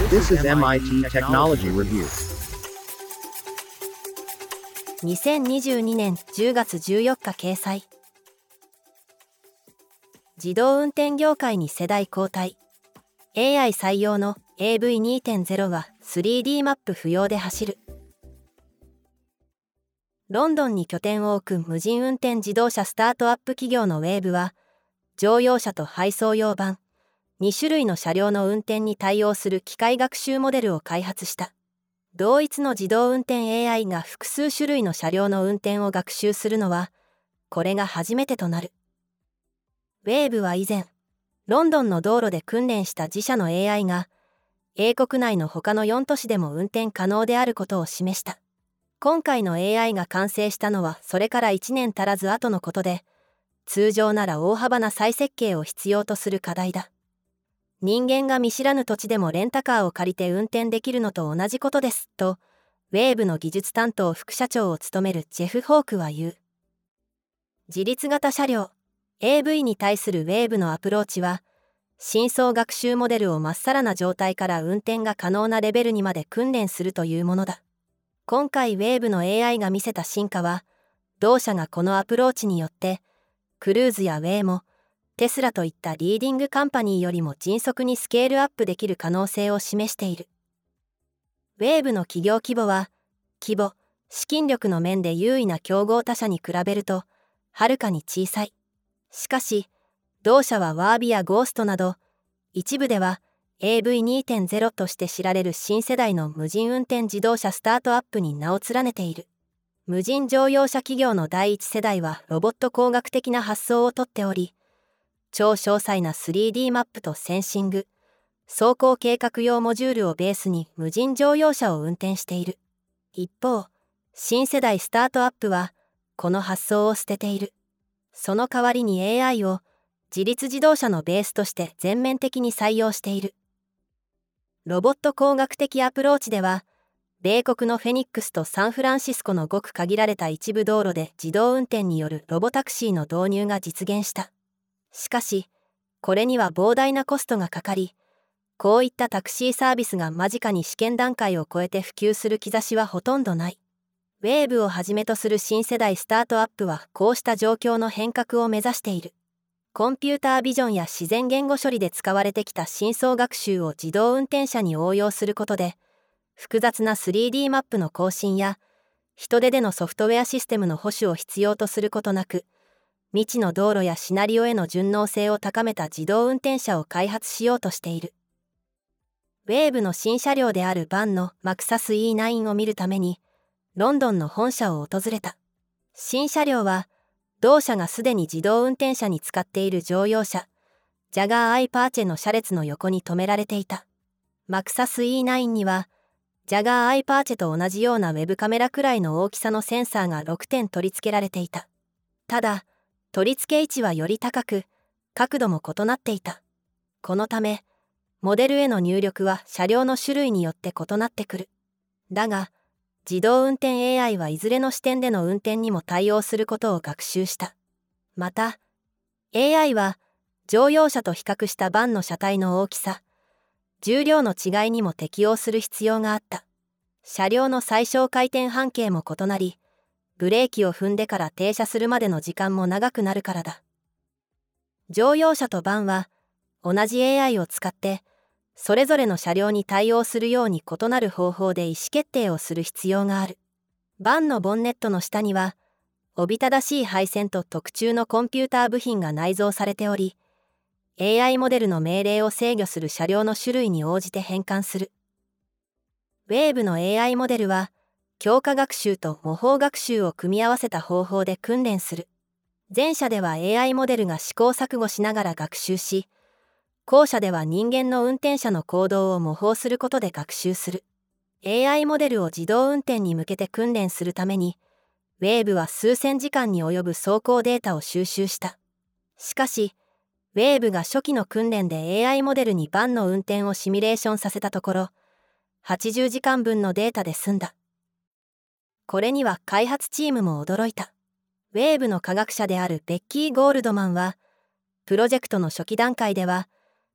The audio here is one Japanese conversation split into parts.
This is MIT Technology Review. 2022年10月14日掲載。自動運転業界に世代交代。 AI 採用の AV2.0 は 3D マップ不要で走る。ロンドンに拠点を置く無人運転自動車スタートアップ企業のウェーブは、乗用車と配送用版2種類の車両の運転に対応する機械学習モデルを開発した。同一の自動運転 AI が複数種類の車両の運転を学習するのは、これが初めてとなる。ウェーブは以前、ロンドンの道路で訓練した自社の AI が、英国内の他の4都市でも運転可能であることを示した。今回の AI が完成したのはそれから1年足らず後のことで、通常なら大幅な再設計を必要とする課題だ。人間が見知らぬ土地でもレンタカーを借りて運転できるのと同じことです、と、ウェーブの技術担当副社長を務めるジェフ・ホークは言う。自律型車両、AV に対するウェーブのアプローチは、深層学習モデルをまっさらな状態から運転が可能なレベルにまで訓練するというものだ。今回ウェーブの AI が見せた進化は、同社がこのアプローチによって、クルーズやウェイモ、テスラといったリーディングカンパニーよりも迅速にスケールアップできる可能性を示している。ウェーブの企業規模は、規模、資金力の面で優位な競合他社に比べると、はるかに小さい。しかし、同社はワービやゴーストなど、一部では AV2.0 として知られる新世代の無人運転自動車スタートアップに名を連ねている。無人乗用車企業の第一世代はロボット工学的な発想をとっており、超詳細な 3D マップとセンシング、走行計画用モジュールをベースに無人乗用車を運転している。一方、新世代スタートアップは、この発想を捨てている。その代わりに AI を自律自動車のベースとして全面的に採用している。ロボット工学的アプローチでは、米国のフェニックスとサンフランシスコのごく限られた一部道路で自動運転によるロボタクシーの導入が実現した。しかし、これには膨大なコストがかかり、こういったタクシーサービスが間近に試験段階を超えて普及する兆しはほとんどない。ウェーブをはじめとする新世代スタートアップはこうした状況の変革を目指している。コンピュータービジョンや自然言語処理で使われてきた深層学習を自動運転車に応用することで、複雑な 3D マップの更新や人手でのソフトウェアシステムの保守を必要とすることなく、未知の道路やシナリオへの順応性を高めた自動運転車を開発しようとしている。ウェーブの新車両であるバンのマクサス E9 を見るために、ロンドンの本社を訪れた。新車両は、同社がすでに自動運転車に使っている乗用車、ジャガー・アイ・パーチェの車列の横に止められていた。マクサス E9 には、ジャガー・アイ・パーチェと同じようなウェブカメラくらいの大きさのセンサーが6点取り付けられていた。ただ、取り付け位置はより高く、角度も異なっていた。このため、モデルへの入力は車両の種類によって異なってくる。だが、自動運転 AI はいずれの視点での運転にも対応することを学習した。また、AI は乗用車と比較したバンの車体の大きさ、重量の違いにも適応する必要があった。車両の最小回転半径も異なり、ブレーキを踏んでから停車するまでの時間も長くなるからだ。乗用車とバンは同じ AI を使って、それぞれの車両に対応するように異なる方法で意思決定をする必要がある。バンのボンネットの下には、おびただしい配線と特注のコンピューター部品が内蔵されており、AI モデルの命令を制御する車両の種類に応じて変換する。ウェーブの AI モデルは、強化学習と模倣学習を組み合わせた方法で訓練する。前者では AI モデルが試行錯誤しながら学習し、後者では人間の運転者の行動を模倣することで学習する。AI モデルを自動運転に向けて訓練するために、ウェーブは数千時間に及ぶ走行データを収集した。しかし、ウェーブが初期の訓練で AI モデルにバンの運転をシミュレーションさせたところ、80時間分のデータで済んだ。これには開発チームも驚いた。ウェーブの科学者であるベッキー・ゴールドマンは、プロジェクトの初期段階では、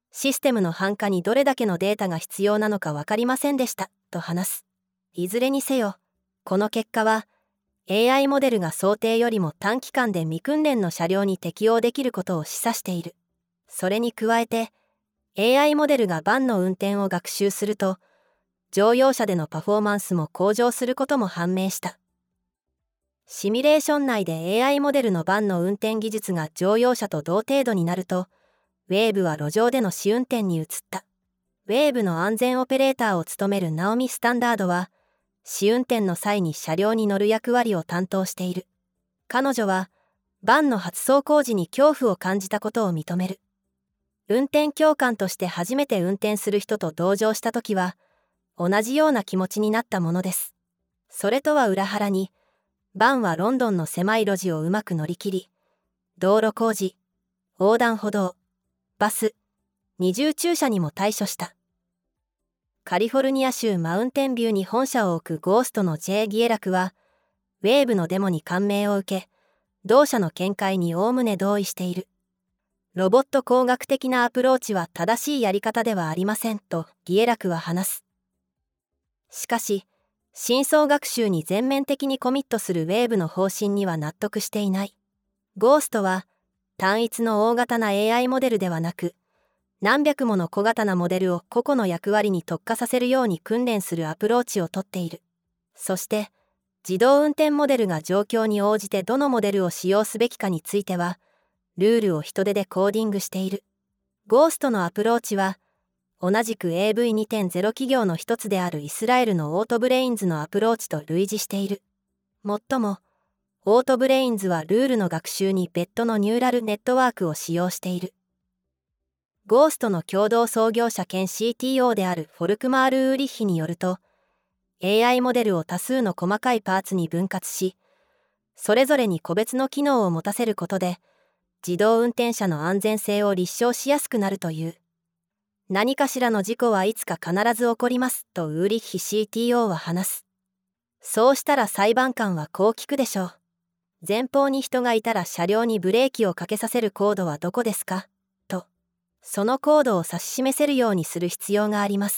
システムの繁華にどれだけのデータが必要なのか分かりませんでした、と話す。いずれにせよ、この結果は、AI モデルが想定よりも短期間で未訓練の車両に適応できることを示唆している。それに加えて、AI モデルがバンの運転を学習すると、乗用車でのパフォーマンスも向上することも判明した。シミュレーション内で AI モデルのバンの運転技術が乗用車と同程度になると、ウェーブは路上での試運転に移った。ウェーブの安全オペレーターを務めるナオミ・スタンダードは、試運転の際に車両に乗る役割を担当している。彼女は、バンの初走行時に恐怖を感じたことを認める。運転教官として初めて運転する人と同乗したときは、同じような気持ちになったものです。それとは裏腹に、バンはロンドンの狭い路地をうまく乗り切り、道路工事、横断歩道、バス、二重駐車にも対処した。カリフォルニア州マウンテンビューに本社を置くゴーストの J. ギエラクは、ウェーブのデモに感銘を受け、同社の見解におおむね同意している。ロボット工学的なアプローチは正しいやり方ではありませんとギエラクは話す。しかし、深層学習に全面的にコミットするウェーブの方針には納得していない。ゴーストは、単一の大型な AI モデルではなく、何百もの小型なモデルを個々の役割に特化させるように訓練するアプローチをとっている。そして、自動運転モデルが状況に応じてどのモデルを使用すべきかについては、ルールを人手でコーディングしている。ゴーストのアプローチは、同じく AV2.0 企業の一つであるイスラエルのオートブレインズのアプローチと類似している。もっとも、オートブレインズはルールの学習に別途のニューラルネットワークを使用している。ゴーストの共同創業者兼 CTO であるフォルクマール・ウーリッヒによると、AI モデルを多数の細かいパーツに分割し、それぞれに個別の機能を持たせることで、自動運転車の安全性を立証しやすくなるという。何かしらの事故はいつか必ず起こりますとウーリッヒ CTO は話す。そうしたら裁判官はこう聞くでしょう。前方に人がいたら車両にブレーキをかけさせるコードはどこですかと。そのコードを指し示せるようにする必要があります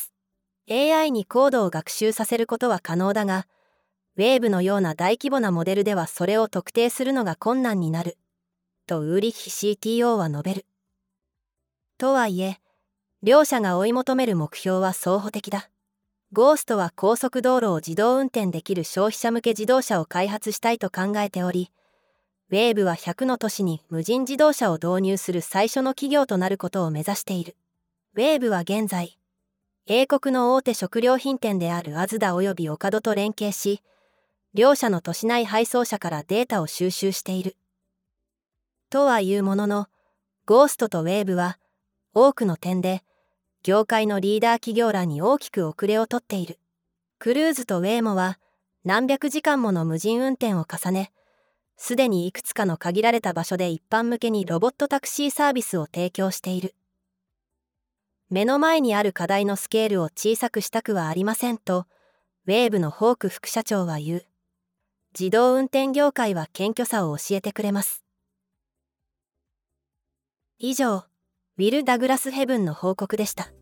。AI にコードを学習させることは可能だが、ウェーブのような大規模なモデルではそれを特定するのが困難になる。とウーリッヒ CTO は述べる。とはいえ、両者が追い求める目標は双方的だ。ゴーストは高速道路を自動運転できる消費者向け自動車を開発したいと考えており、ウェーブは100の都市に無人自動車を導入する最初の企業となることを目指している。ウェーブは現在、英国の大手食料品店であるアズダおよびオカドと連携し、両社の都市内配送車からデータを収集している。とはいうものの、ゴーストとウェーブは、多くの点で、業界のリーダー企業らに大きく遅れをとっている。クルーズとウェイモは何百時間もの無人運転を重ね、すでにいくつかの限られた場所で一般向けにロボットタクシーサービスを提供している。目の前にある課題のスケールを小さくしたくはありませんと、ウェーブのホーク副社長は言う。自動運転業界は謙虚さを教えてくれます。以上、ウィル・ダグラス・ヘブンの報告でした。